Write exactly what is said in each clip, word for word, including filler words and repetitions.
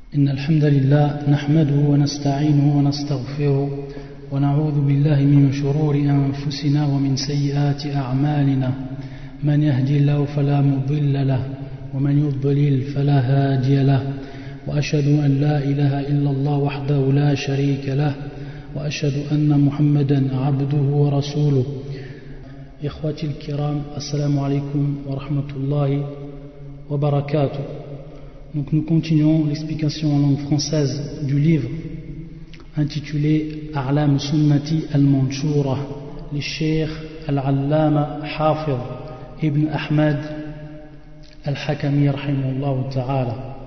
إن الحمد لله نحمده ونستعينه ونستغفره ونعوذ بالله من شرور أنفسنا ومن سيئات أعمالنا من يهدي الله فلا مضل له ومن يضلل فلا هادي له وأشهد أن لا إله إلا الله وحده لا شريك له وأشهد أن محمدا عبده ورسوله. إخوتي الكرام, السلام عليكم ورحمة الله وبركاته. Donc nous continuons l'explication en langue française du livre intitulé A'lam Sunnati al-Manshura li Cheikh al-Allama Hafiz Ibn Ahmad al-Hakami rahimahullah ta'ala.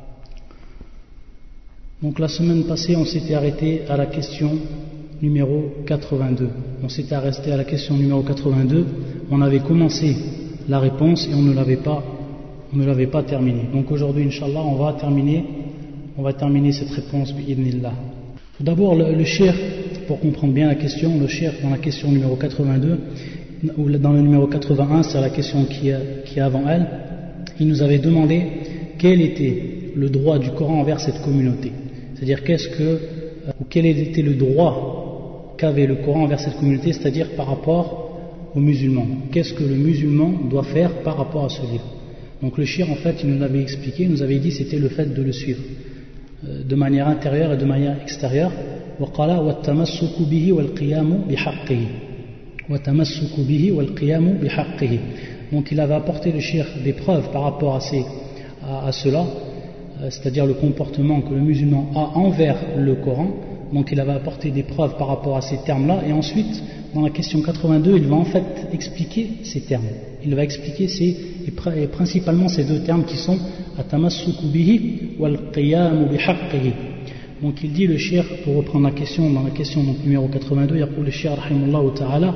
Donc la semaine passée on s'était arrêté à la question numéro quatre-vingt-deux. On s'était arrêté à la question numéro quatre-vingt-deux, on avait commencé la réponse et on ne l'avait pas on ne l'avait pas terminé. Donc aujourd'hui, Inch'Allah, on va terminer, on va terminer cette réponse, bi'idhnillah. Tout d'abord, le, le cheikh, pour comprendre bien la question, le cheikh dans la question numéro quatre-vingt-deux, ou dans le numéro quatre-vingt-un, c'est la question qui est, qui est avant elle, il nous avait demandé quel était le droit du Coran envers cette communauté. C'est-à-dire, qu'est-ce que, ou quel était le droit qu'avait le Coran envers cette communauté, c'est-à-dire par rapport aux musulmans. Qu'est-ce que le musulman doit faire par rapport à ce livre. Donc le cheikh en fait il nous avait expliqué, il nous avait dit c'était le fait de le suivre euh, de manière intérieure et de manière extérieure. وقال والتمسك به والقيام بحقه والتمسك به والقيام بحقه. Donc il avait apporté le cheikh des preuves par rapport à, ces, à, à cela, euh, c'est-à-dire le comportement que le musulman a envers le Coran. Donc il avait apporté des preuves par rapport à ces termes-là, et ensuite dans la question quatre-vingt-deux il va en fait expliquer ces termes. Il va expliquer ces, et principalement ces deux termes qui sont atamassuku bihi wal qiyam bihaqqihi. Donc il dit le cheikh, pour reprendre la question dans la question donc, numéro quatre-vingt-deux, يقول le cheikh rahimahullah ta'ala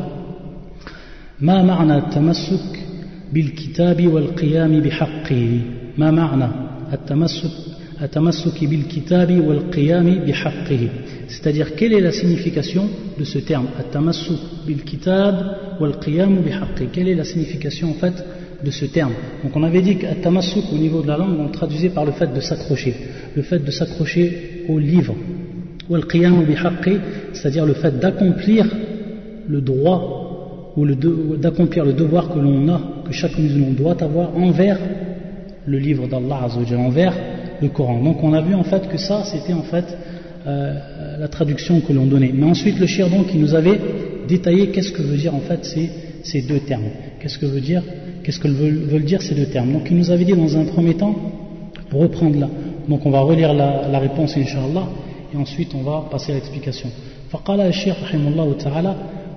ما معنى التمسك بالكتاب والقيام بحقه ما معنى التمسك التمسك بالكتاب والقيام بحقه. C'est-à-dire, quelle est la signification de ce terme التمسك بالكتاب والقيام بحقه. Quelle est la signification en fait de ce terme. Donc on avait dit qu'at-tamassuk au niveau de la langue on le traduisait par le fait de s'accrocher, le fait de s'accrocher au livre, ou al-qiyam bihaqqi, c'est-à-dire le fait d'accomplir le droit ou le de, d'accomplir le devoir que l'on a, que chaque musulman doit avoir envers le livre d'Allah Azza wa Jalla, envers le Coran. Donc on a vu en fait que ça c'était en fait euh, la traduction que l'on donnait. Mais ensuite le cheikh donc il nous avait détaillé qu'est-ce que veut dire en fait ces, ces deux termes. Qu'est-ce que veut dire Qu'est-ce que veulent, veulent dire ces deux termes. Donc il nous avait dit dans un premier temps, pour reprendre là, donc on va relire la, la réponse Inch'Allah, et ensuite on va passer à l'explication. فقال الشيخ رحمه الله تعالى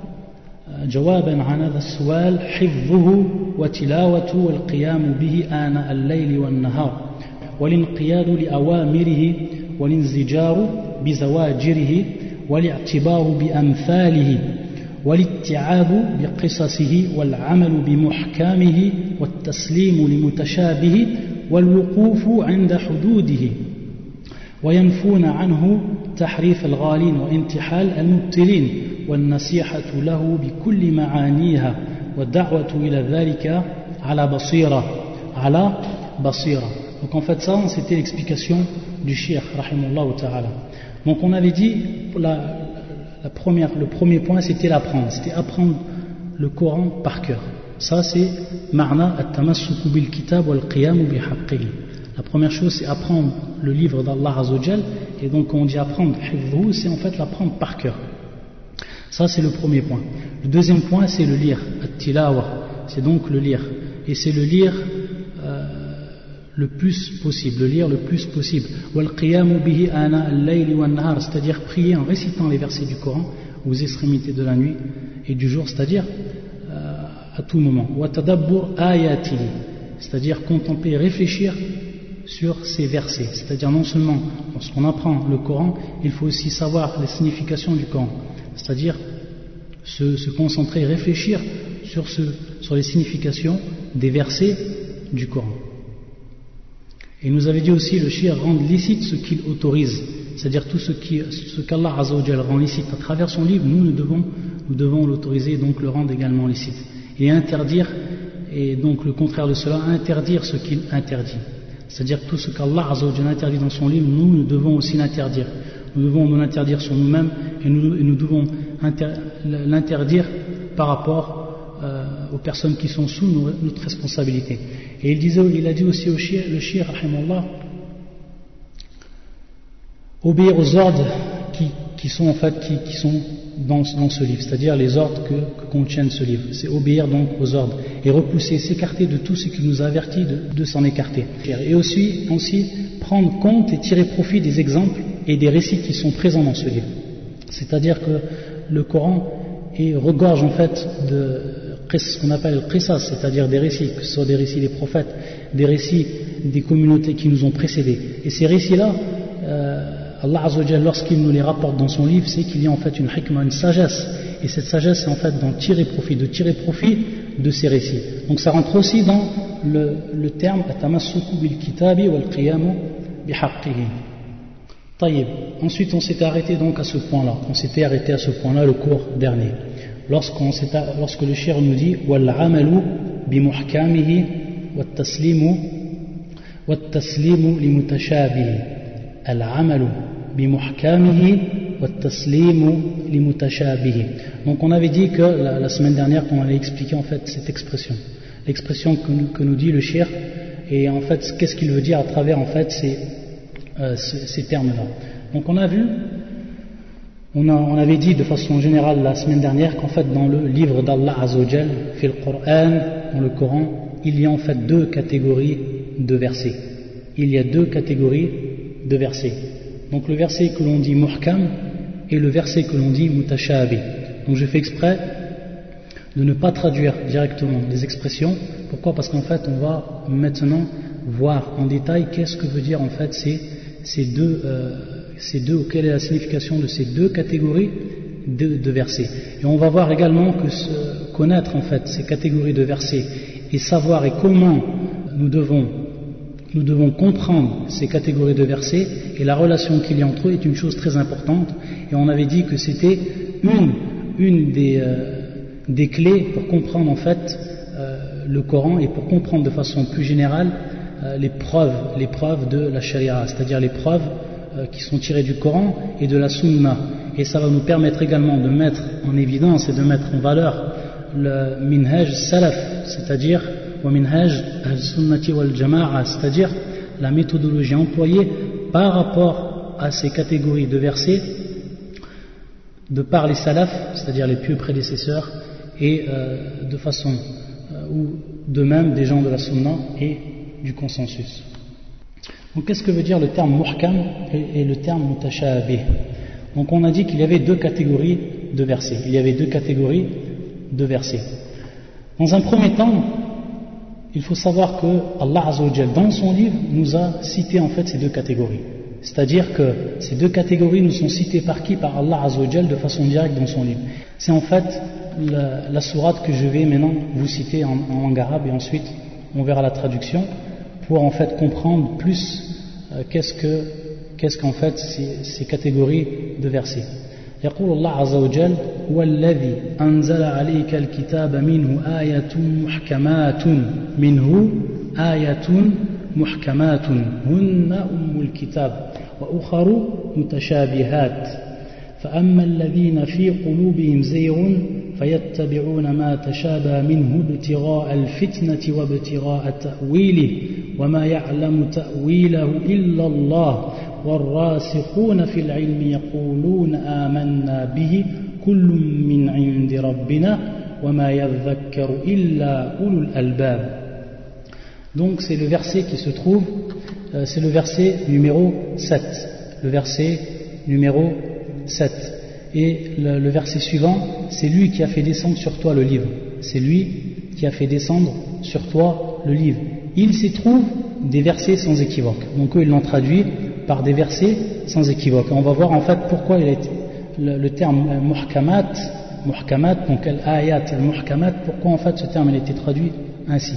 جوابا عن هذا السؤال حفظه وتلاوته والقيام به آناء الليل والنهار والانقياد لأوامره والانزجار بزواجره والاعتبار بأمثاله والاتعاذ بقصصه والعمل بمحكامه والتسليم لمتشابه والوقوف عند حدوده وينفون عنه تحريف الغالين وانتحال المبتلين والنصيحة له بكل معانيها والدعوة إلى ذلك على بصيرة على بصيرة. Donc en fait ça c'était l'explication du cheikh rahimahullah ta'ala. Donc on avait dit la La première, le premier point c'était l'apprendre, c'était apprendre le Coran par cœur. Ça c'est ma'na at-tamassuku bil kitab wal qiyam bihaqqihi. La première chose c'est apprendre le livre d'Allah Azza wa Jal, et donc quand on dit apprendre hifdhu, c'est en fait l'apprendre par cœur. Ça c'est le premier point. Le deuxième point c'est le lire, at-tilawa, c'est donc le lire, et c'est le lire euh, le plus possible, le lire le plus possible. C'est-à-dire prier en récitant les versets du Coran aux extrémités de la nuit et du jour, c'est-à-dire euh, à tout moment. C'est-à-dire contempler, réfléchir sur ces versets. C'est-à-dire non seulement lorsqu'on apprend le Coran, il faut aussi savoir les significations du Coran. C'est-à-dire se, se concentrer, réfléchir sur, ce, sur les significations des versets du Coran. Et il nous avait dit aussi le cheikh rend licite ce qu'il autorise, c'est-à-dire tout ce, qui, ce qu'Allah Azza wa Jalla rend licite à travers son livre, nous, nous devons, nous devons l'autoriser et donc le rendre également licite. Et interdire, et donc le contraire de cela, interdire ce qu'il interdit. C'est-à-dire que tout ce qu'Allah Azza wa Jalla interdit dans son livre, nous, nous devons aussi l'interdire. Nous devons nous l'interdire sur nous-mêmes et nous, et nous devons l'interdire par rapport euh, aux personnes qui sont sous nos, notre responsabilité. Et il, disait, il a dit aussi au shir, le shir, rahimallah, obéir aux ordres qui, qui sont en fait qui, qui sont dans, dans ce livre, c'est-à-dire les ordres que, que contiennent ce livre. C'est obéir donc aux ordres et repousser, s'écarter de tout ce qui nous avertit de, de s'en écarter. Et aussi, aussi prendre compte et tirer profit des exemples et des récits qui sont présents dans ce livre. C'est-à-dire que le Coran est, regorge en fait de ce qu'on appelle le qisas, c'est-à-dire des récits, que ce soit des récits des prophètes, des récits des communautés qui nous ont précédés. Et ces récits-là, euh, Allah Azza wa Jalla, lorsqu'il nous les rapporte dans son livre, c'est qu'il y a en fait une hikmah, une sagesse. Et cette sagesse, c'est en fait d'en tirer profit, de tirer profit de ces récits. Donc ça rentre aussi dans le, le terme atamassuku bil kitabi wal qiyamu bihaqqihi. Taïb. Ensuite, on s'était arrêté donc à ce point-là. On s'était arrêté à ce point-là le cours dernier. Lorsqu'on lorsque le shir nous dit wal amalu bi muhkamihi wat taslimu wat taslimu li mutashabihi. Al amalu bi muhkamihi wat taslimu li mutashabihi. Donc on avait dit que la, la semaine dernière qu'on allait expliquer en fait cette expression. L'expression que nous, que nous dit le shir, et en fait qu'est-ce qu'il veut dire à travers en fait ces Euh, ces, ces termes-là. Donc on a vu, on, a, on avait dit de façon générale la semaine dernière qu'en fait dans le livre d'Allah Azza wa Jal, fil Qur'an, dans le Coran, il y a en fait deux catégories de versets. Il y a deux catégories de versets. Donc le verset que l'on dit muhkam et le verset que l'on dit mutashabi. Donc je fais exprès de ne pas traduire directement les expressions. Pourquoi ? Parce qu'en fait on va maintenant voir en détail qu'est-ce que veut dire en fait ces Ces deux, euh, ces deux, quelle est la signification de ces deux catégories de, de versets. Et on va voir également que ce, connaître en fait ces catégories de versets et savoir et comment nous devons, nous devons comprendre ces catégories de versets et la relation qu'il y a entre eux est une chose très importante. Et on avait dit que c'était une, une des, euh, des clés pour comprendre en fait euh, le Coran et pour comprendre de façon plus générale les preuves, les preuves de la sharia, c'est-à-dire les preuves euh, qui sont tirées du Coran et de la sunna. Et ça va nous permettre également de mettre en évidence et de mettre en valeur le minhaj salaf, c'est-à-dire wa minhaj al-sunnati wal-jama'a, c'est-à-dire la méthodologie employée par rapport à ces catégories de versets de par les salafs, c'est-à-dire les pieux prédécesseurs, et euh, de façon euh, ou de même des gens de la sunna et du consensus. Donc qu'est-ce que veut dire le terme muhkam et, et le terme mutashabih? Donc on a dit qu'il y avait deux catégories de versets. Il y avait deux catégories de versets. Dans un premier temps, il faut savoir que Allah Azza wa Jal, dans son livre, nous a cité en fait ces deux catégories. C'est-à-dire que ces deux catégories nous sont citées par qui? Par Allah Azza wa Jal de façon directe dans son livre. C'est en fait la, la sourate que je vais maintenant vous citer en, en langue arabe et ensuite on verra la traduction pour en fait comprendre plus euh, qu'est-ce que qu'est-ce qu'en fait ces, ces catégories de versets. يقول الله عز وجل هو الذي أنزل عليك الكتاب منه آيات محكمات منه آيات محكمات هن أم الكتاب وأخر متشابهات فأما الذين في قلوبهم زيغ فيتبعون ما تشابه منه ابتغاء الفتنة وابتغاء تأويله وما يعلم تأويله إلا الله والراسخون في العلم يقولون آمنا به كل من عند ربنا وما يذكر إلا أولو الألباب. Donc c'est le verset qui se trouve, euh, c'est le verset numéro sept, le verset numéro sept. Et le, le verset suivant, c'est lui qui a fait descendre sur toi le livre. C'est lui qui a fait descendre sur toi le livre. Il s'y trouve des versets sans équivoque. Donc eux, ils l'ont traduit par des versets sans équivoque. Et on va voir en fait pourquoi il a été, le, le terme muhkamat, muhkamat, donc al-ayat, al-muhkamat, pourquoi en fait ce terme a été traduit ainsi.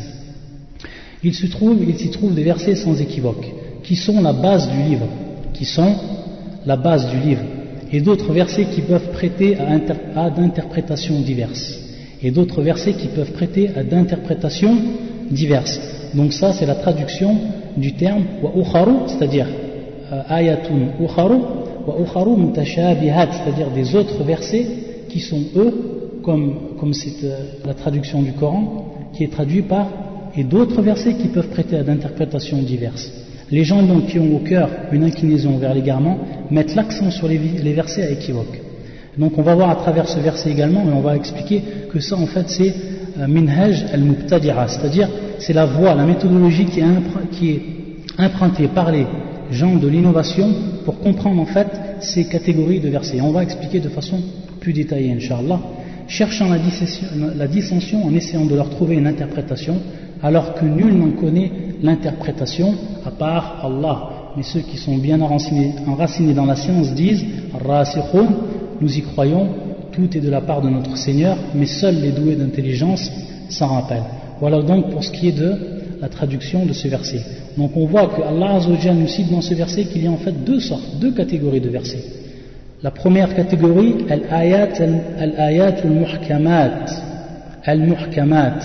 Il s'y trouve, il s'y trouve des versets sans équivoque, qui sont la base du livre, qui sont la base du livre, et d'autres versets qui peuvent prêter à, inter, à d'interprétations diverses, et d'autres versets qui peuvent prêter à d'interprétations diverses. Donc ça, c'est la traduction du terme wa ukharu, c'est-à-dire euh, ayatun ukharu, wa ukharu mutashabihat, c'est-à-dire des autres versets qui sont eux, comme, comme c'est euh, la traduction du Coran, qui est traduit par, et d'autres versets qui peuvent prêter à d'interprétations diverses. Les gens donc qui ont au cœur une inclinaison vers l'égarement mettent l'accent sur les, les versets à équivoque. Donc on va voir à travers ce verset également, mais on va expliquer que ça en fait c'est euh, minhaj al-mubtadi'a, c'est-à-dire c'est la voie, la méthodologie qui est, qui est empruntée par les gens de l'innovation pour comprendre en fait ces catégories de versets. On va expliquer de façon plus détaillée, Inch'Allah, cherchant la dissension, la dissension en essayant de leur trouver une interprétation, alors que nul n'en connaît l'interprétation à part Allah. Mais ceux qui sont bien enracinés, enracinés dans la science disent Rasikhun, nous y croyons, tout est de la part de notre Seigneur, mais seuls les doués d'intelligence s'en rappellent. Voilà donc pour ce qui est de la traduction de ce verset. Donc on voit que Allah Azza wa Jalla nous cite dans ce verset qu'il y a en fait deux sortes, deux catégories de versets. La première catégorie, al-ayat al-ayat al-muhkamat, al-muhkamat.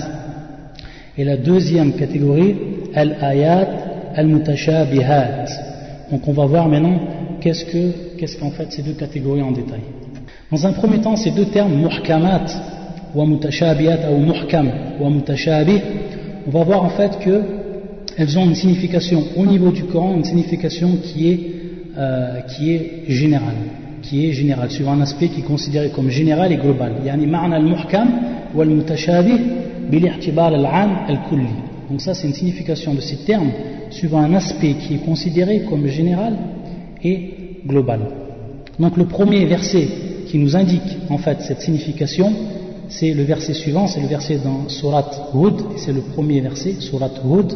Et la deuxième catégorie, al-ayat al-mutashabihat. Donc on va voir maintenant qu'est-ce que, qu'est-ce qu'en fait ces deux catégories en détail. Dans un premier temps, ces deux termes, muhkamat wa mutashabihat ou muhkam wa mutashabih, on va voir en fait que elles ont une signification au niveau du Coran, une signification qui est, euh, qui est générale, qui est générale, sur un aspect qui est considéré comme général et global. Yani ma'na al-muhkam wa al-mutashabih bil-i'tibar al-'am al-kulli. Donc ça c'est une signification de ces termes suivant un aspect qui est considéré comme général et global. Donc le premier verset qui nous indique en fait cette signification, c'est le verset suivant, c'est le verset dans Surat Hud, c'est le premier verset, Surat Hud,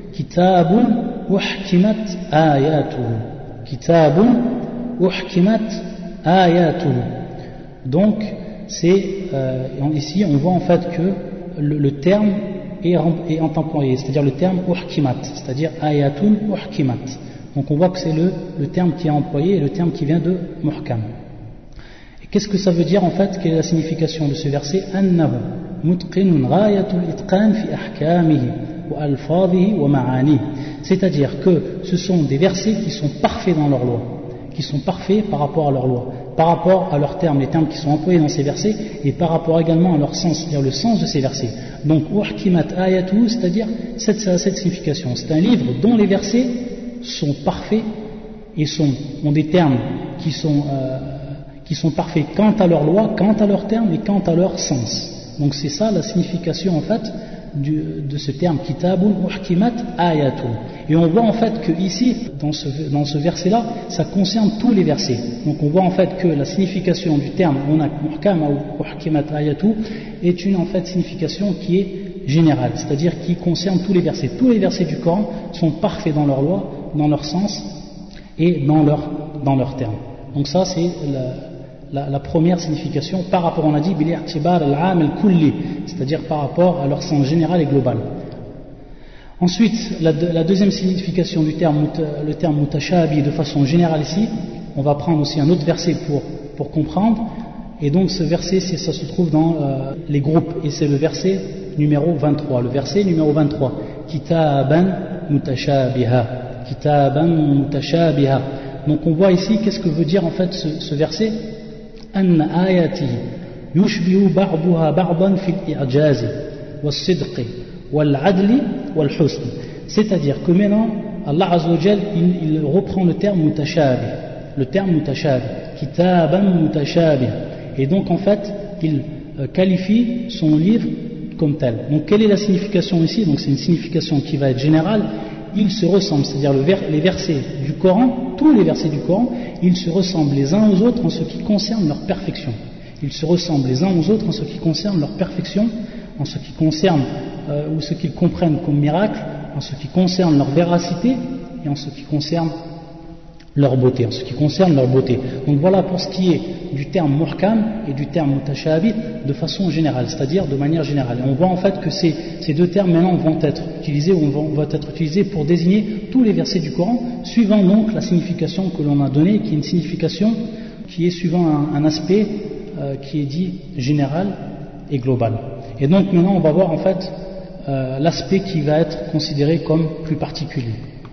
Kitabun uhkimat ayatuhu. Kitabun uhkimat ayatuhu. Donc c'est euh, ici on voit en fait que le, le terme est, est employé, c'est-à-dire le terme uhkimat, c'est-à-dire ayatun uhkimat. Donc on voit que c'est le, le terme qui est employé et le terme qui vient de muhkam. Et qu'est-ce que ça veut dire en fait? Quelle est la signification de ce verset? Annahu mutqinun ghayatul itqan fi ahkamihi wa alfadhihi wa ma'ani. C'est-à-dire que ce sont des versets qui sont parfaits dans leur loi, qui sont parfaits par rapport à leur loi, par rapport à leurs termes, les termes qui sont employés dans ces versets, et par rapport également à leur sens, c'est-à-dire le sens de ces versets. Donc, uhkimat ayatuhu, c'est-à-dire cette, cette signification. C'est un livre dont les versets sont parfaits et sont, ont des termes qui sont, euh, qui sont parfaits quant à leur loi, quant à leurs termes et quant à leur sens. Donc, c'est ça la signification en fait du, de ce terme kitabun uhkimat ayatuhu. Et on voit en fait que ici, dans ce, dans ce verset-là, ça concerne tous les versets. Donc on voit en fait que la signification du terme muhkam ou uhkimat ayatuhu est une en fait signification qui est générale, c'est-à-dire qui concerne tous les versets. Tous les versets du Coran sont parfaits dans leur loi, dans leur sens et dans leur, dans leur terme. Donc ça c'est la, la, la première signification par rapport, on a dit, bil-i'tibar al-'am al-kulli, c'est-à-dire par rapport à leur sens général et global. Ensuite, la, la deuxième signification du terme, le terme mutashabi de façon générale ici, on va prendre aussi un autre verset pour, pour comprendre, et donc ce verset, ça se trouve dans euh, les groupes, et c'est le verset numéro vingt-trois, le verset numéro vingt-trois, Kitaban mutashabiha, Kitaban mutashabiha. Donc on voit ici, qu'est-ce que veut dire en fait ce, ce verset? Anna ayati yushbihu ba'duha ba'dan fil i'jazi was-sidqi wal-'adli wal-husn. C'est-à-dire que maintenant, Allah Azza wa Jal, il, il reprend le terme mutashabih, le terme mutashabih, kitaban mutashabih. Et donc en fait, il euh, qualifie son livre comme tel. Donc quelle est la signification ici? Donc c'est une signification qui va être générale. Ils se ressemblent, c'est-à-dire le ver, les versets du Coran, tous les versets du Coran, ils se ressemblent les uns aux autres en ce qui concerne leur perfection. Ils se ressemblent les uns aux autres en ce qui concerne leur perfection, en ce qui concerne euh, ou ce qu'ils comprennent comme miracle, en ce qui concerne leur véracité et en ce qui concerne leur beauté, en ce qui concerne leur beauté. Donc voilà pour ce qui est du terme muhkam et du terme mutashabih de façon générale, c'est-à-dire de manière générale. Et on voit en fait que ces, ces deux termes maintenant vont être utilisés ou vont, vont être utilisés pour désigner tous les versets du Coran, suivant donc la signification que l'on a donnée, qui est une signification qui est suivant un, un aspect euh, qui est dit général et global. Et donc maintenant on va voir en fait euh, l'aspect qui va être considéré comme plus particulier.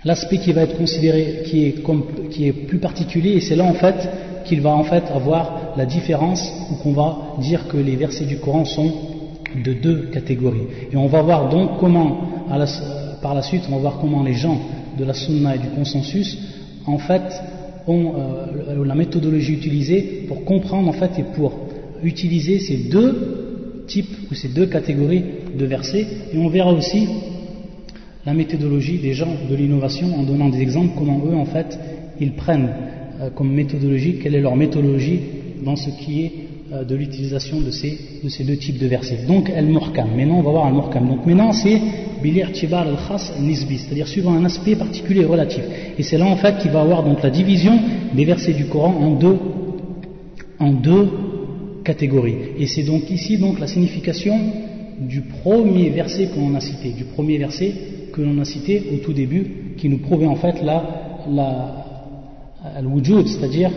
l'aspect qui va être considéré, qui est, comme, qui est plus particulier, et c'est là en fait qu'il va en fait avoir la différence, ou qu'on va dire que les versets du Coran sont de deux catégories. Et on va voir donc comment, à la, par la suite, on va voir comment les gens de la Sunna et du consensus, en fait, ont euh, la méthodologie utilisée pour comprendre en fait et pour utiliser ces deux types ou ces deux catégories de versets. Et on verra aussi la méthodologie des gens de l'innovation en donnant des exemples, comment eux en fait ils prennent euh, comme méthodologie, quelle est leur méthodologie dans ce qui est euh, de l'utilisation de ces, de ces deux types de versets. Donc al-muhkam, maintenant on va voir al-muhkam. Donc maintenant c'est bil-i'tibar al-khas al-nisbi, c'est-à-dire suivant un aspect particulier et relatif. Et c'est là en fait qu'il va avoir donc la division des versets du Coran en deux, en deux catégories. Et c'est donc ici donc la signification du premier verset que l'on a cité, du premier verset que l'on a cité au tout début, qui nous prouvait en fait la, la al-wujud, c'est-à-dire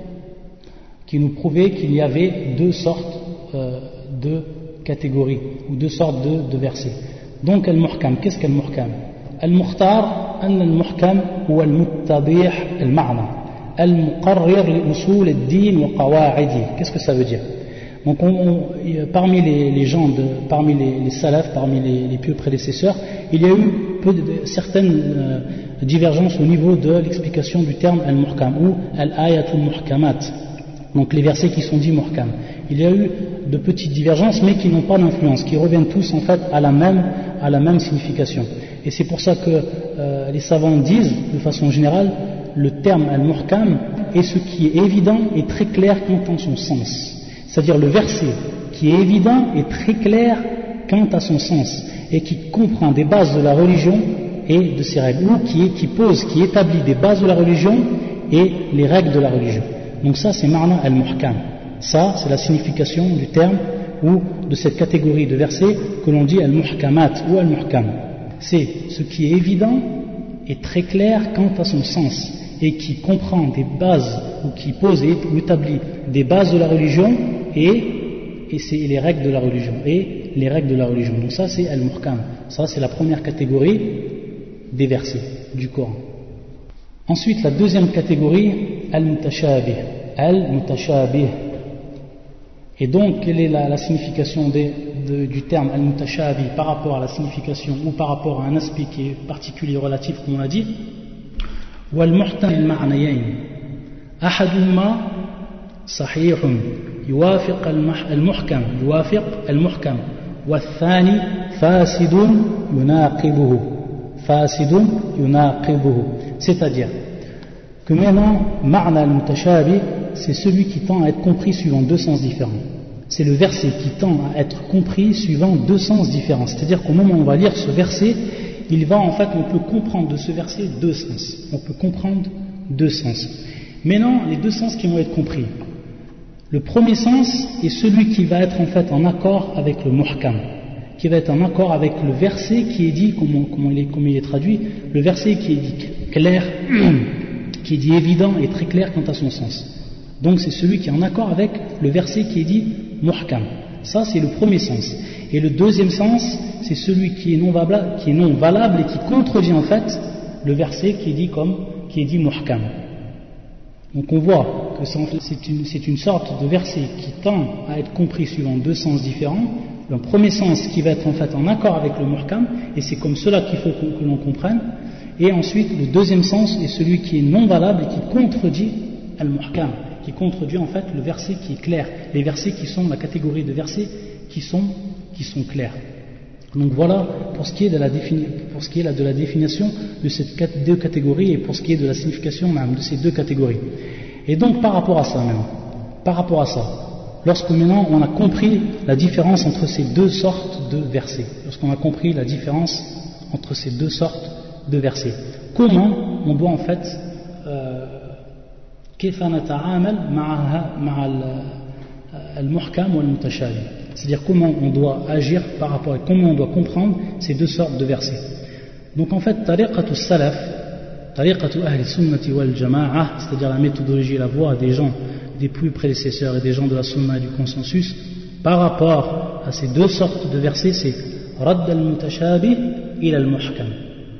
qui nous prouvait qu'il y avait deux sortes euh, de catégories ou deux sortes de, de versets. Donc al-muhkam, qu'est-ce qu'al-muhkam? Al-mukhtar anna al-muhkam huwa al-muttabih al-ma'na al-muqarrir li usul ad-din wa qawa'idi. Qu'est-ce que ça veut dire? Donc on, on, parmi les, les gens, de, parmi les, les salafs, parmi les, les pieux prédécesseurs, il y a eu peu de, de, certaines euh, divergences au niveau de l'explication du terme al-muhkam ou al-ayatul muhkamat, donc les versets qui sont dits muhkam. Il y a eu de petites divergences mais qui n'ont pas d'influence, qui reviennent tous en fait à la même, à la même signification. Et c'est pour ça que euh, les savants disent de façon générale le terme al-muhkam est ce qui est évident et très clair quant à son sens. C'est-à-dire le verset qui est évident et très clair quant à son sens et qui comprend des bases de la religion et de ses règles, ou qui, est, qui pose, qui établit des bases de la religion et les règles de la religion. Donc ça c'est ma'na al-muhkam. Ça c'est la signification du terme ou de cette catégorie de versets que l'on dit al-muhkamat ou al-muhkam. C'est ce qui est évident et très clair quant à son sens et qui comprend des bases ou qui pose et établit des bases de la religion et, et c'est les règles de la religion et les règles de la religion. Donc ça c'est al-muhkam. Ça c'est la première catégorie des versets du Coran. Ensuite la deuxième catégorie, al-mutashabih. Al-mutashabih. Et donc quelle est la, la signification des, de, du terme al-mutashabih par rapport à la signification ou par rapport à un aspect qui est particulier relatif comme on l'a dit? والمحتمل المعنيين أحدهما صحيح يوافق المحكم يوافق المحكم والثاني فاسد يناقضه فاسد يناقضه. C'est-à-dire que maintenant معنى المتشابه c'est celui qui tend à être compris suivant deux sens différents. C'est le verset qui tend à être compris suivant deux sens différents. C'est-à-dire qu'au moment où on va lire ce verset, il va en fait, on peut comprendre de ce verset deux sens. On peut comprendre deux sens. Maintenant, les deux sens qui vont être compris. Le premier sens est celui qui va être en fait en accord avec le muhkam, qui va être en accord avec le verset qui est dit, comment, comment, il, est, comment il est traduit, le verset qui est dit clair, qui est dit évident et très clair quant à son sens. Donc c'est celui qui est en accord avec le verset qui est dit muhkam. Ça c'est le premier sens. Et le deuxième sens, c'est celui qui est non valable, qui est non valable et qui contredit en fait le verset qui est dit comme, qui est dit muhkam. Donc on voit que c'est une, c'est une sorte de verset qui tend à être compris suivant deux sens différents. Le premier sens qui va être en fait en accord avec le muhkam, et c'est comme cela qu'il faut que, que l'on comprenne. Et ensuite le deuxième sens est celui qui est non valable et qui contredit al-muhkam, qui contredit en fait le verset qui est clair, les versets qui sont la catégorie de versets qui sont, qui sont clairs. Donc voilà pour ce qui est de la, défini, pour ce qui est de la définition de ces deux catégories et pour ce qui est de la signification même de ces deux catégories. Et donc par rapport à ça maintenant, par rapport à ça, lorsque maintenant on a compris la différence entre ces deux sortes de versets, lorsqu'on a compris la différence entre ces deux sortes de versets, comment on doit en fait كيف نتعامل مع مع المحكم والمتشابه, c'est-à-dire comment on doit agir par rapport à comment on doit comprendre ces deux sortes de versets. Donc en fait tariqatu salaf, tariqatu ahli sunnati wal jama'a, c'est-à-dire la méthodologie, la voie des gens des plus prédécesseurs et des gens de la sunna et du consensus par rapport à ces deux sortes de versets, c'est radd al-mutashabih ila al-muhkam,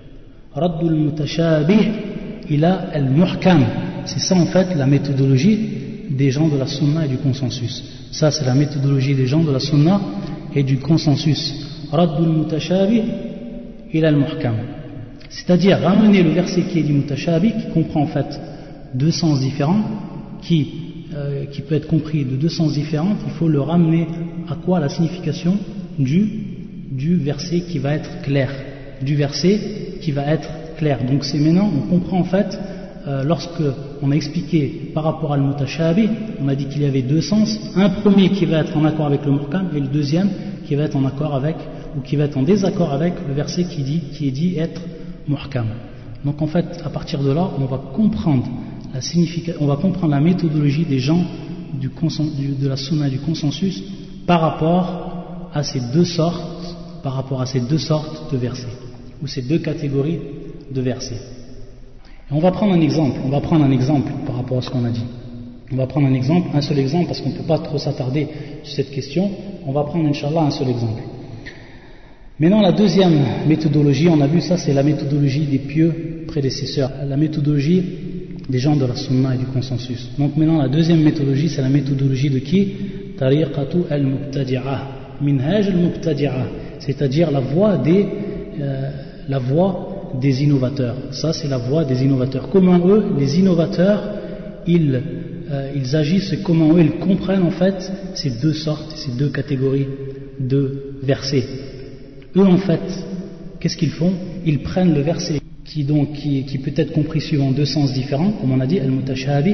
Raddul mutashabih ila al-muhkam. C'est ça en fait la méthodologie des gens de la sunna et du consensus. Ça c'est la méthodologie des gens de la sunna et du consensus. Raddul mutashabih ila al-muhkam. C'est-à-dire ramener le verset qui est dit mutashabih, qui comprend en fait deux sens différents, qui, euh, qui peut être compris de deux sens différents, il faut le ramener à quoi? La signification du, du verset qui va être clair. Du verset qui va être clair. Donc c'est maintenant, on comprend en fait, euh, lorsque on a expliqué par rapport à al-mutashabih, on a dit qu'il y avait deux sens, un premier qui va être en accord avec le muhkam et le deuxième qui va être en accord avec, ou qui va être en désaccord avec le verset qui, dit, qui est dit être muhkam. Donc en fait, à partir de là, on va comprendre la signification, on va comprendre la méthodologie des gens du consen, du, de la sunna et du consensus par rapport à ces deux sortes, par rapport à ces deux sortes de versets, ou ces deux catégories de versets. Et on va prendre un exemple, on va prendre un exemple par rapport à ce qu'on a dit. On va prendre un exemple, un seul exemple, parce qu'on ne peut pas trop s'attarder sur cette question. On va prendre, Inch'Allah, un seul exemple. Maintenant, la deuxième méthodologie, on a vu ça, c'est la méthodologie des pieux prédécesseurs, la méthodologie des gens de la sunna et du consensus. Donc maintenant, la deuxième méthodologie, c'est la méthodologie de qui? Tariqatu al-mubtadi'ah, minhaj al-mubtadi'ah, c'est-à-dire la voie des, euh, la voie des innovateurs. Ça, c'est la voie des innovateurs. Comment eux, les innovateurs, ils, euh, ils agissent, comment eux, ils comprennent en fait ces deux sortes, ces deux catégories de versets. Eux, en fait, qu'est-ce qu'ils font? Ils prennent le verset qui, donc, qui, qui peut être compris suivant deux sens différents, comme on a dit, al-mutashabih,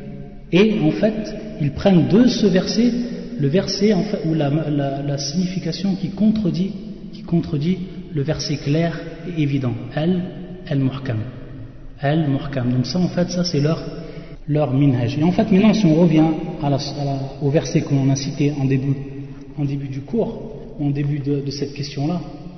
et en fait, ils prennent de ce verset, le verset, en fait, ou la, la, la signification qui contredit, qui contredit le verset clair et évident, al-muhkam. Al-muhkam. Donc ça, en fait, ça c'est leur, leur minhaj. Et en fait, maintenant, si on revient à la, à la, au verset que l'on a cité en début, en début du cours, en début de, de cette question-là,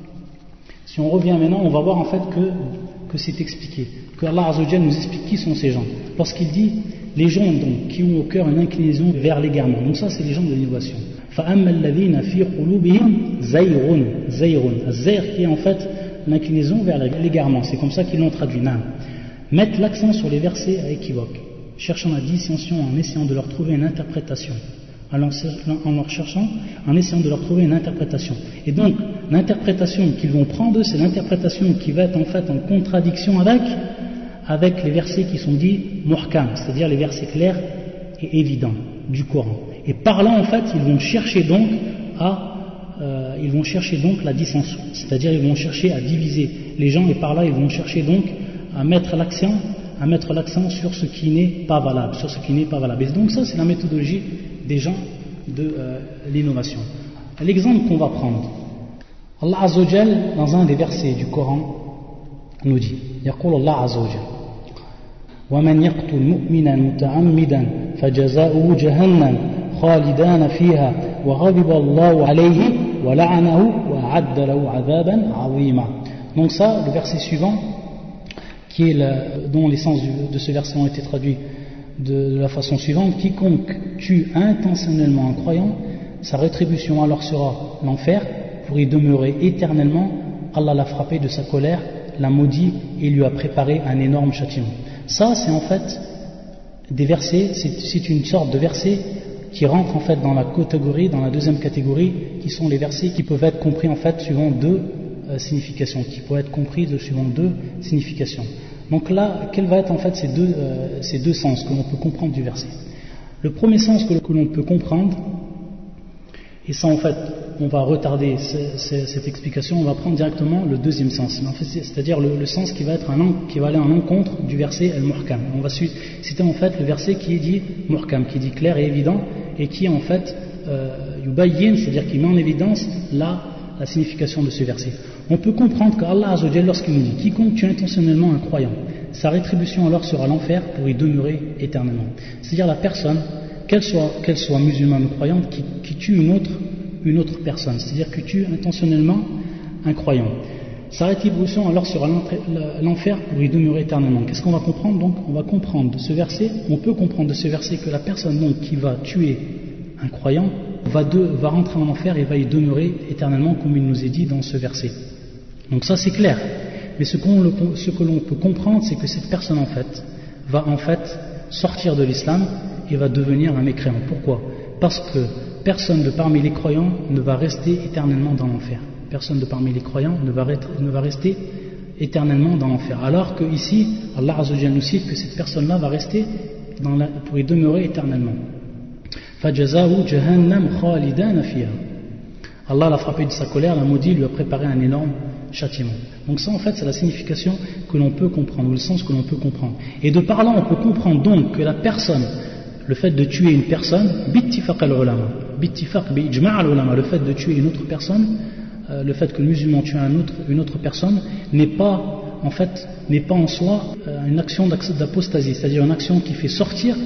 si on revient maintenant, on va voir en fait que, que c'est expliqué, que Allah Azza wa Jalla nous explique qui sont ces gens. Lorsqu'il dit les gens donc qui ont au cœur une inclinaison vers l'égarement, donc ça c'est les gens de l'innovation. فَأَمَّا الَّذِينَ فِي قُلُوبِهِمْ زَيْغٌ زَيْغٌ الزَّيْغ qui est en fait l'inclinaison vers l'égarement, c'est comme ça qu'ils l'ont traduit. Nam. Mettre l'accent sur les versets à équivoque, cherchant la dissension en essayant de leur trouver une interprétation. En leur cherchant, en essayant de leur trouver une interprétation. Et donc, l'interprétation qu'ils vont prendre, c'est l'interprétation qui va être en fait en contradiction avec, avec les versets qui sont dits muhkam, c'est-à-dire les versets clairs et évidents du Coran. Et par là, en fait, ils vont chercher donc à, euh, ils vont chercher donc la dissension, c'est-à-dire ils vont chercher à diviser les gens, et par là, ils vont chercher donc à mettre l'accent, à mettre l'accent sur ce qui n'est pas valable, sur ce qui n'est pas valable. Et donc ça, c'est la méthodologie des gens de euh, l'innovation. L'exemple qu'on va prendre, Allah Azza wa Jal, dans un des versets du Coran, nous dit, يقول الله عز وجل ومن يقتل مؤمنا متعمدا فجزاؤه جهنم خالدان فيها وغضب الله عليه ولعنه وأعد له عذابا عظيما. Donc ça, le verset suivant, qui est le, dont les sens de ce verset ont été traduits de la façon suivante: quiconque tue intentionnellement un croyant, sa rétribution alors sera l'enfer, pour y demeurer éternellement. Allah l'a frappé de sa colère, l'a maudit et lui a préparé un énorme châtiment. Ça, c'est en fait des versets, c'est, c'est une sorte de versets qui rentrent en fait dans la catégorie, dans la deuxième catégorie, qui sont les versets qui peuvent être compris en fait suivant deux euh, significations, qui peuvent être compris de, suivant deux significations. Donc là, quel va être en fait ces deux, euh, ces deux sens que l'on peut comprendre du verset? Le premier sens que, que l'on peut comprendre, et ça en fait, on va retarder ce, ce, cette explication, on va prendre directement le deuxième sens, en fait, c'est-à-dire le, le sens qui va, être un, qui va aller en encontre du verset al-muhkam. On va citer en fait le verset qui est dit muhkam, qui dit clair et évident, et qui en fait yubayyin, euh, c'est-à-dire qui met en évidence la, la signification de ce verset. On peut comprendre qu'Allah Azza wa Jalla, lorsqu'il nous dit quiconque tue intentionnellement un croyant, sa rétribution alors sera l'enfer pour y demeurer éternellement. C'est-à-dire la personne, qu'elle soit, qu'elle soit musulmane ou croyante, qui, qui tue une autre, une autre personne, c'est-à-dire qui tue intentionnellement un croyant. Sa rétribution alors sera l'enfer pour y demeurer éternellement. Qu'est-ce qu'on va comprendre donc? On va comprendre de ce verset, on peut comprendre de ce verset que la personne donc qui va tuer un croyant va, de, va rentrer en enfer et va y demeurer éternellement, comme il nous est dit dans ce verset. Donc ça c'est clair. Mais ce, qu'on le, ce que l'on peut comprendre, c'est que cette personne en fait va en fait sortir de l'islam et va devenir un mécréant. Pourquoi? Parce que personne de parmi les croyants ne va rester éternellement dans l'enfer. Personne de parmi les croyants ne va, ne va rester éternellement dans l'enfer. Alors que ici, Allah Azza wa Jalla nous cite que cette personne-là va rester dans la, pour y demeurer éternellement. فَجَزَاهُ جَهَنَّمْ خَالِدًا فِيهَا. Allah l'a frappé de sa colère, l'a maudit, lui a préparé un énorme châtiment. Donc ça en fait c'est la signification que l'on peut comprendre, ou le sens que l'on peut comprendre. Et de par là on peut comprendre donc que la personne, le fait de tuer une personne, bittifaq al-ulama, bittifaq bi-ijma' al-ulama, le fait de tuer une autre personne, euh, le fait que le musulman tue un autre, une autre personne n'est pas en fait n'est pas en soi euh, une action d'apostasie, c'est-à-dire une action qui fait sortir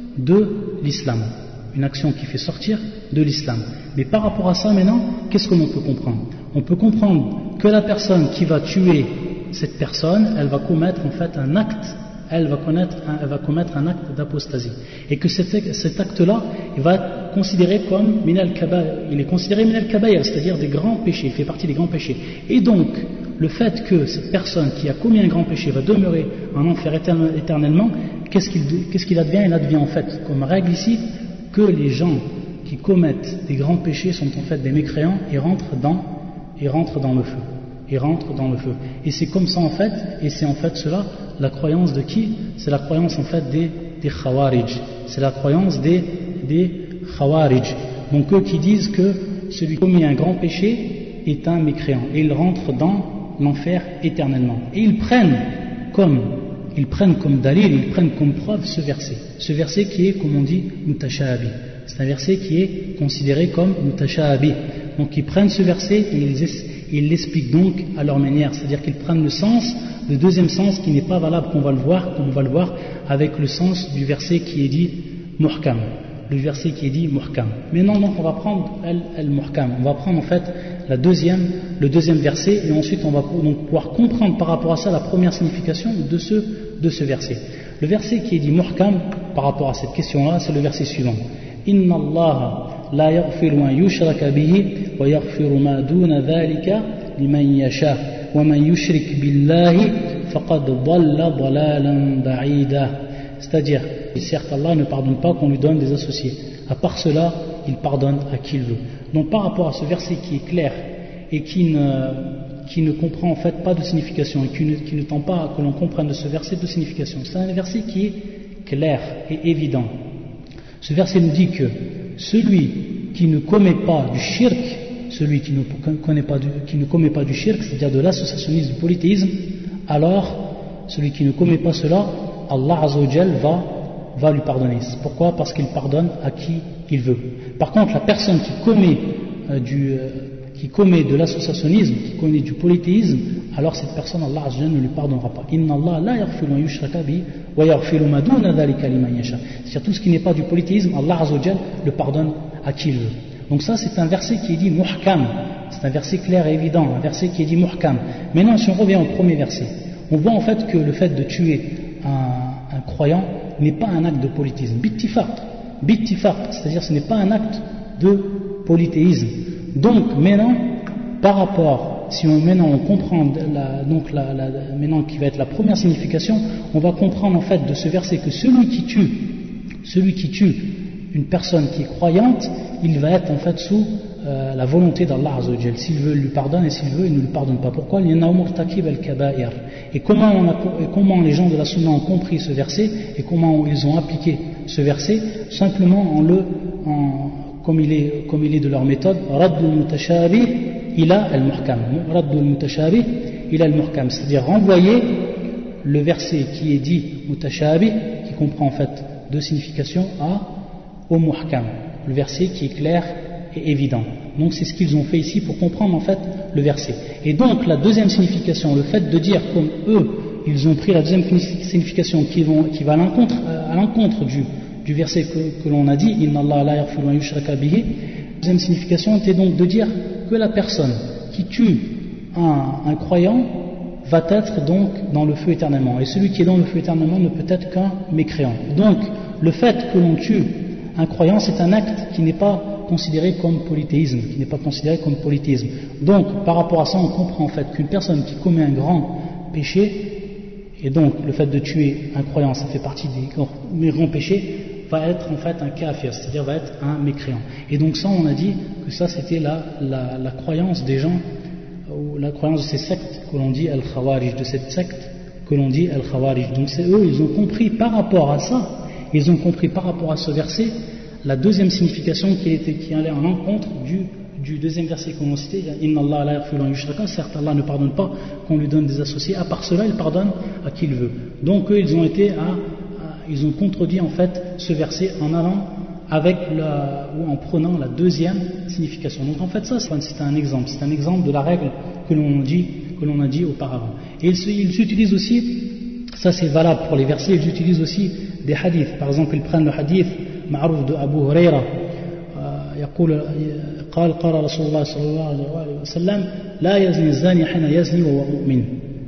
de l'islam. Une action qui fait sortir de l'islam. Mais par rapport à ça maintenant, qu'est-ce que l'on peut comprendre? On peut comprendre que la personne qui va tuer cette personne, elle va commettre en fait un acte, elle va, connaître un, elle va commettre un acte d'apostasie. Et que cet, cet acte-là, il va être considéré comme minal kabaïr, il est considéré minal kabaïr, c'est-à-dire des grands péchés, il fait partie des grands péchés. Et donc, le fait que cette personne qui a commis un grand péché va demeurer en enfer éternellement, qu'est-ce qu'il, qu'est-ce qu'il advient? Il advient en fait, comme règle ici, que les gens qui commettent des grands péchés sont en fait des mécréants et rentrent dans, et rentrent dans le feu. Et rentrent dans le feu. Et c'est comme ça en fait, et c'est en fait cela, la croyance de qui? C'est la croyance en fait des, des Khawarij. C'est la croyance des, des Khawarij. Donc eux qui disent que celui qui commet un grand péché est un mécréant. Et ils rentrent dans l'enfer éternellement. Et ils prennent comme Ils prennent comme dalil, ils prennent comme preuve ce verset. Ce verset qui est, comme on dit, mutashabi. C'est un verset qui est considéré comme mutashabi. Donc ils prennent ce verset et ils, ils l'expliquent donc à leur manière. C'est-à-dire qu'ils prennent le sens, le deuxième sens qui n'est pas valable, qu'on va le voir, comme on va le voir, avec le sens du verset qui est dit muhkam. Le verset qui est dit muhkam. Maintenant, donc, on va prendre al-muhkam. On va prendre en fait la deuxième, le deuxième verset et ensuite on va donc pouvoir comprendre par rapport à ça la première signification de ce, de ce verset. Le verset qui est dit muhkam par rapport à cette question-là, c'est le verset suivant. Inna Allah la yaghfiru an yushraka bihi wa yaghfiru ma duna dhalika liman yasha wa man yushrik billahi faqad dhalla dhalalan ba'ida. C'est-à-dire, certes Allah ne pardonne pas qu'on lui donne des associés. À part cela, il pardonne à qui il veut. Donc par rapport à ce verset qui est clair et qui ne, qui ne comprend en fait pas de signification et qui ne, qui ne tend pas à que l'on comprenne de ce verset de signification, c'est un verset qui est clair et évident. Ce verset nous dit que celui qui ne commet pas du shirk, celui qui ne, connaît pas du, qui ne commet pas du shirk, c'est-à-dire de l'associationnisme, du polythéisme, alors celui qui ne commet pas cela, Allah Azza wa Jal va, va lui pardonner. Pourquoi? Parce qu'il pardonne à qui il veut. Par contre, la personne qui commet, euh, du, euh, qui commet de l'associationnisme, qui commet du polythéisme, alors cette personne, Allah Azza wa Jal ne lui pardonnera pas. Inna Allah la yaghfiru an yushraka bihi wa yaghfiru ma duna dhalika liman yasha. C'est-à-dire tout ce qui n'est pas du polythéisme, Allah Azza wa Jal le pardonne à qui il veut. Donc ça, c'est un verset qui est dit muhkam. C'est un verset clair et évident, un verset qui est dit muhkam. Maintenant, si on revient au premier verset, on voit en fait que le fait de tuer un, un croyant n'est pas un acte de polythéisme. Bittifaq, bittifaq, c'est-à-dire ce n'est pas un acte de polythéisme. Donc maintenant, par rapport, si on, maintenant on comprend, la, donc la, la, maintenant qui va être la première signification, on va comprendre en fait de ce verset que celui qui tue, celui qui tue une personne qui est croyante, il va être en fait sous euh, la volonté d'Allah Azza wa Jal. S'il veut, il lui pardonne, et s'il veut, il ne lui pardonne pas. Pourquoi? Et comment, on a, et comment les gens de la Sunna ont compris ce verset et comment ils ont appliqué ce verset? Simplement en le, en, comme, il est, comme il est de leur méthode, Raddul mutashabih ila al-muhkam. Raddul mutashabih ila al-muhkam, c'est-à-dire renvoyer le verset qui est dit mutashabih, qui comprend en fait deux significations, à au muhkam, le verset qui est clair et évident. Donc c'est ce qu'ils ont fait ici pour comprendre en fait le verset. Et donc la deuxième signification, le fait de dire comme eux, ils ont pris la deuxième signification qui, vont, qui va à l'encontre, à l'encontre du, du verset que, que l'on a dit, Inna Allah la yaghfiru an yushraka bihi. La deuxième signification était donc de dire que la personne qui tue un, un croyant va être donc dans le feu éternellement. Et celui qui est dans le feu éternellement ne peut être qu'un mécréant. Donc le fait que l'on tue un croyant, c'est un acte qui n'est pas considéré comme polythéisme, qui n'est pas considéré comme polythéisme. Donc, par rapport à ça, on comprend en fait qu'une personne qui commet un grand péchés, et donc le fait de tuer un croyant, ça fait partie des grands, des grands péchés, va être en fait un kafir, c'est-à-dire va être un mécréant. Et donc ça, on a dit que ça c'était la, la, la croyance des gens, ou la croyance de ces sectes que l'on dit al-Khawarij, de cette secte que l'on dit al-Khawarij. Donc c'est eux, ils ont compris par rapport à ça, ils ont compris par rapport à ce verset, la deuxième signification qui, était, qui allait en encontre du, du deuxième verset qu'on a cité, Inna Allah la yaghfiru an yushraka, certes Allah ne pardonne pas qu'on lui donne des associés, à part cela il pardonne à qui il veut. Donc eux ils ont été à, à ils ont contredit en fait ce verset en allant avec la, ou en prenant la deuxième signification. Donc en fait ça c'est un exemple, c'est un exemple de la règle que l'on dit, que l'on a dit auparavant. Et ils, ils utilisent aussi, ça c'est valable pour les versets, ils utilisent aussi des hadiths. Par exemple ils prennent le hadith معروف de Abu Huraira يقول قال قال رسول الله صلى الله عليه وسلم لا يزني الزاني حين يزني وهو مؤمن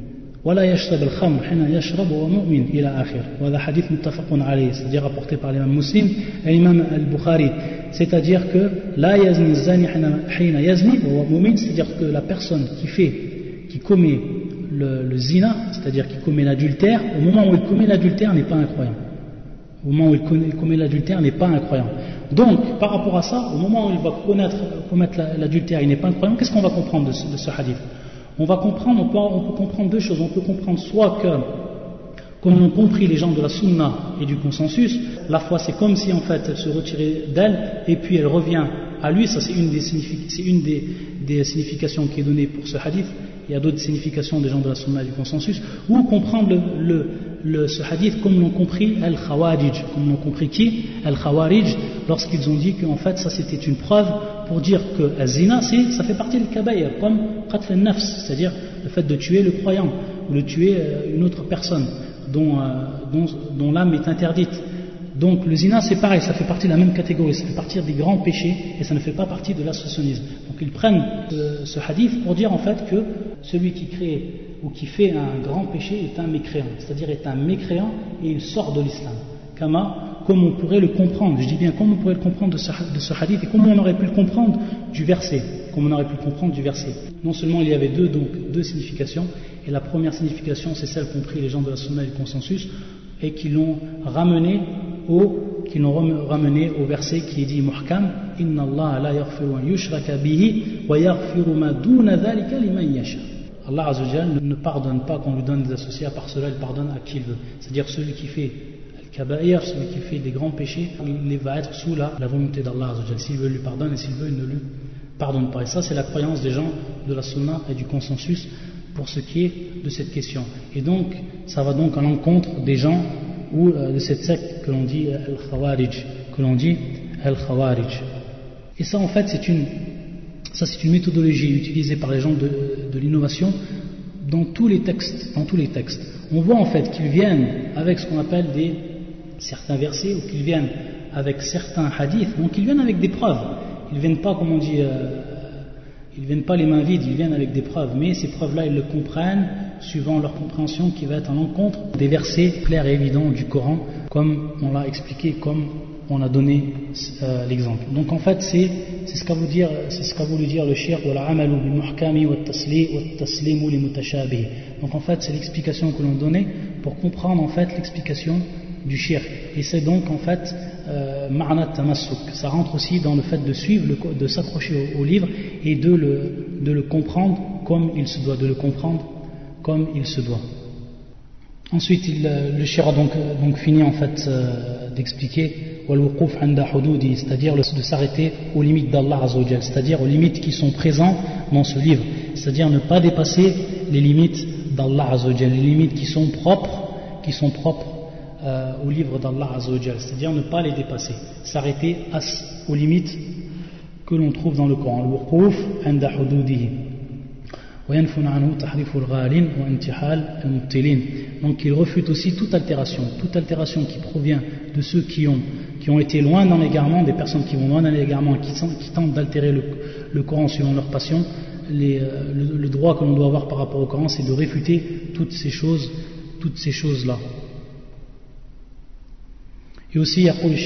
ولا يشرب الخمر حين يشرب وهو مؤمن إلى آخر. وهذا حديث متفق عليه, c'est-à-dire rapporté par l'imam Muslim et l'imam al-Bukhari, c'est-à-dire que لا يزني الزاني حين يزني وهو مؤمن, c'est-à-dire que la personne qui fait, qui commet le, le zina, c'est-à-dire qui commet l'adultère, au moment où il commet l'adultère n'est pas un croyant. Au moment où il commet l'adultère n'est pas un croyant. Donc, par rapport à ça, au moment où il va connaître, commettre l'adultère, il n'est pas un croyant, qu'est-ce qu'on va comprendre de ce, de ce hadith? On va comprendre, on peut, on peut comprendre deux choses. On peut comprendre soit que, comme l'ont compris les gens de la sunna et du consensus, la foi c'est comme si en fait elle se retirait d'elle et puis elle revient à lui. Ça c'est une des, c'est une des, des significations qui est donnée pour ce hadith. Il y a d'autres significations des gens de la sunna et du consensus. Ou comprendre le, le Le, ce hadith comme l'ont compris Al-Khawarij, comme l'ont compris qui Al-Khawarij, lorsqu'ils ont dit qu'en fait ça c'était une preuve pour dire que Al-Zina ça fait partie du Kabaïr, comme Qatl al-Nafs, c'est-à-dire le fait de tuer le croyant ou de tuer une autre personne dont, euh, dont, dont l'âme est interdite. Donc le zina c'est pareil, ça fait partie de la même catégorie, ça fait partie des grands péchés et ça ne fait pas partie de l'associationnisme. Donc ils prennent euh, ce hadith pour dire en fait que celui qui crée ou qui fait un grand péché est un mécréant, c'est-à-dire est un mécréant et il sort de l'islam. Kama, comme on pourrait le comprendre, je dis bien comme on pourrait le comprendre de ce, de ce hadith et comme on aurait pu le comprendre du verset, comme on aurait pu le comprendre du verset. Non seulement il y avait deux, donc, deux significations, et la première signification c'est celle qu'ont pris les gens de la sunna et du consensus et qui l'ont ramené au, qui l'ont ramené au verset qui est dit muhkam, inna Allah la yaghfiru an yushraka bihi wa yaghfiru ma duna dhalika liman yasha. Allah Azza wa Jalla ne pardonne pas qu'on lui donne des associés, à part cela il pardonne à qui il veut. C'est-à-dire celui qui fait al-kaba'ir, celui qui fait des grands péchés, il va être sous la, la volonté d'Allah Azza wa Jalla. S'il veut, il lui pardonne, et s'il veut, il ne lui pardonne pas. Et ça c'est la croyance des gens de la sunna et du consensus pour ce qui est de cette question. Et donc ça va donc à l'encontre des gens ou euh, de cette secte que l'on dit al-Khawarij, que l'on dit al-Khawarij. Et ça en fait c'est une Ça, c'est une méthodologie utilisée par les gens de, de l'innovation dans tous les textes. Dans tous les textes. On voit en fait qu'ils viennent avec ce qu'on appelle des, certains versets ou qu'ils viennent avec certains hadiths. Donc ils viennent avec des preuves. Ils ne viennent pas, comme on dit, euh, ils viennent pas les mains vides, ils viennent avec des preuves. Mais ces preuves-là, ils le comprennent suivant leur compréhension qui va être à l'encontre des versets clairs et évidents du Coran, comme on l'a expliqué, comme on a donné euh, l'exemple. Donc en fait c'est, c'est ce qu'a voulu dire, c'est ce qu'a voulu dire le shirk wal amalu bil muhkami wat taslimu li mutashabih. Donc en fait c'est l'explication que l'on donnait pour comprendre en fait l'explication du shirk. Et c'est donc en fait ma'na tamassuk. Ça rentre aussi dans le fait de suivre, le, de s'accrocher au, au livre et de le, de le comprendre comme il se doit, de le comprendre comme il se doit. Ensuite, il, le shir a donc, donc fini en fait euh, d'expliquer c'est-à-dire de s'arrêter aux limites d'Allah Azza wa Jal, c'est-à-dire aux limites qui sont présentes dans ce livre, c'est-à-dire ne pas dépasser les limites d'Allah Azza wa Jal, les limites qui sont propres, qui sont propres euh, au livre d'Allah Azza wa Jal, c'est-à-dire ne pas les dépasser, s'arrêter aux limites que l'on trouve dans le Coran. Al-wuquf 'inda hududihi. Donc il refute aussi toute altération, toute altération qui provient de ceux qui ont, qui ont été loin dans l'égarement, des personnes qui vont loin dans l'égarement et qui, qui tentent d'altérer le, le Coran suivant leur passion. Les, le, le droit que l'on doit avoir par rapport au Coran, c'est de réfuter toutes ces choses, toutes ces choses-là. Et aussi,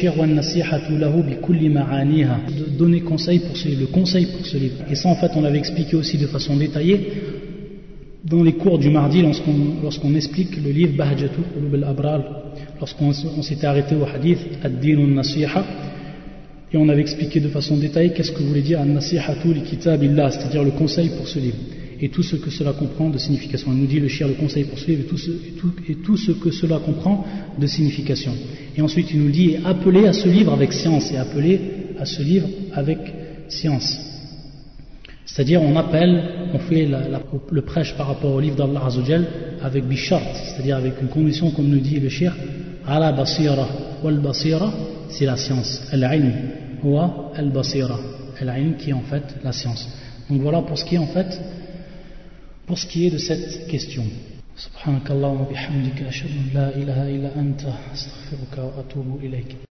de donner conseil pour ce, le conseil pour ce livre. Et ça, en fait, on l'avait expliqué aussi de façon détaillée dans les cours du mardi, lorsqu'on, lorsqu'on explique le livre Bahjatul Qulub al-Abrar, lorsqu'on on s'était arrêté au hadith Ad-Din al-Nasiha, et on avait expliqué de façon détaillée qu'est-ce que voulait dire An-Nasihatu li Kitabillah, c'est-à-dire le conseil pour ce livre, et tout ce que cela comprend de signification. Il nous dit le shir, le conseil pour ce livre, et tout, ce, et, tout, et tout ce que cela comprend de signification. Et ensuite il nous dit appelez à ce livre avec science, et appelez à ce livre avec science. C'est-à-dire on appelle, on fait la, la, le prêche par rapport au livre d'Allah Azzawajal avec bishart, c'est-à-dire avec une condition, comme nous dit le shir, ala basira, wal basira, c'est la science, al-ilm, wa al-basira, al-ilm qui est en fait la science. Donc voilà pour ce qui est en fait, pour ce qui est de cette question. Subhanakallahumma bihamdika ashhadu an la ilaha illa anta astaghfiruka wa atubu ilayk.